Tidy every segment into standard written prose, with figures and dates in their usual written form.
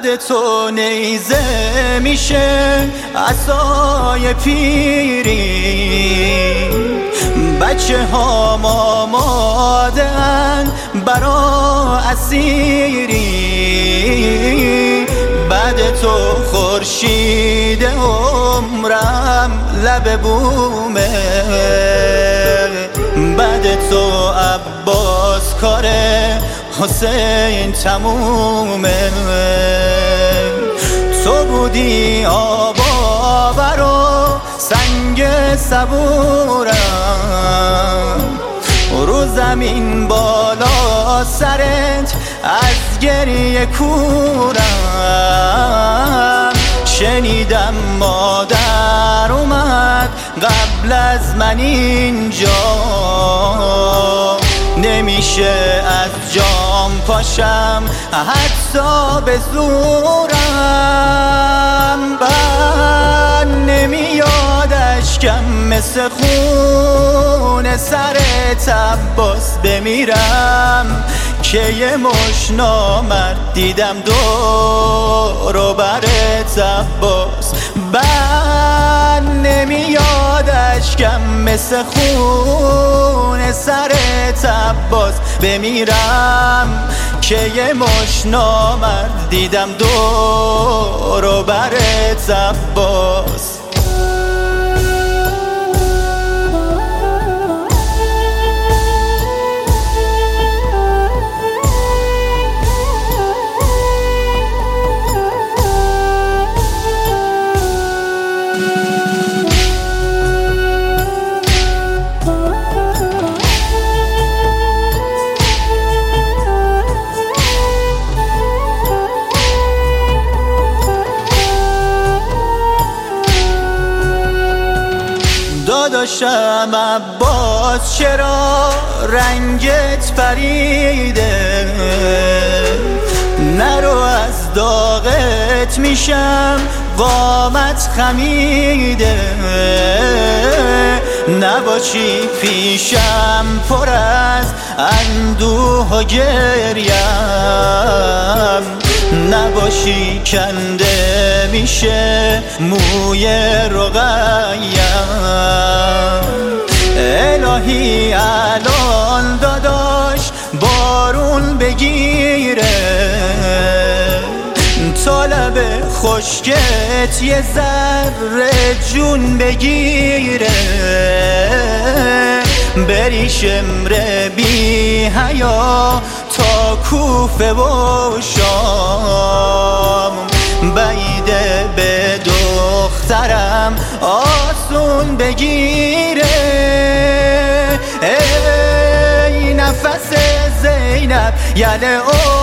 بعد تو نیزه میشه عصای پیری، بچه ها آماده‌اند برا اسیری. بعد تو خورشید عمرم لب بومه، بعد تو عباس کار حسین تمومه. تو بودی آب آور و سنگ صبورم، رو زمین بالا سرت از گریه کورم. شنیدم مادر اومد قبل از من اینجا، نمیشه از جام پاشم حتی به زورم. بعد نمیاد اشکم مثل خون سر عباس بمیرم، که یه مش نامرد دیدم دور و برت عباس. بعد نمیاد اشکم مثل خون سر عباس بمیرم، که یه مش نامرد دیدم دور و برت عباس. داداشم عباس چرا رنگت پریده، نرو از داغت میشم قامت خمیده. نباشی پیشم پر از اندوه و گریم، نباشی کنده میشه موی رقیم. الهی الان داداش بارون بگیره، طالب خشکت یه ذره جون بگیره. بری شمر بی حیا تا کوفه و شام، بعیده به دخترم آسون بگیره. ای نفس زینب یل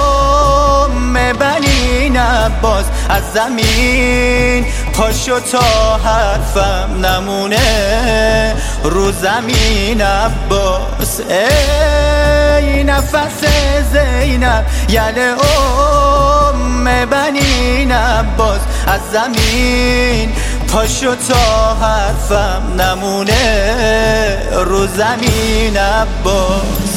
بنی عباس، از زمین پاشو تا حرفم نمونه رو زمین عباس. ای نفس زینب یل بنی عباس، از زمین پاشو تا حرفم نمونه رو زمین عباس.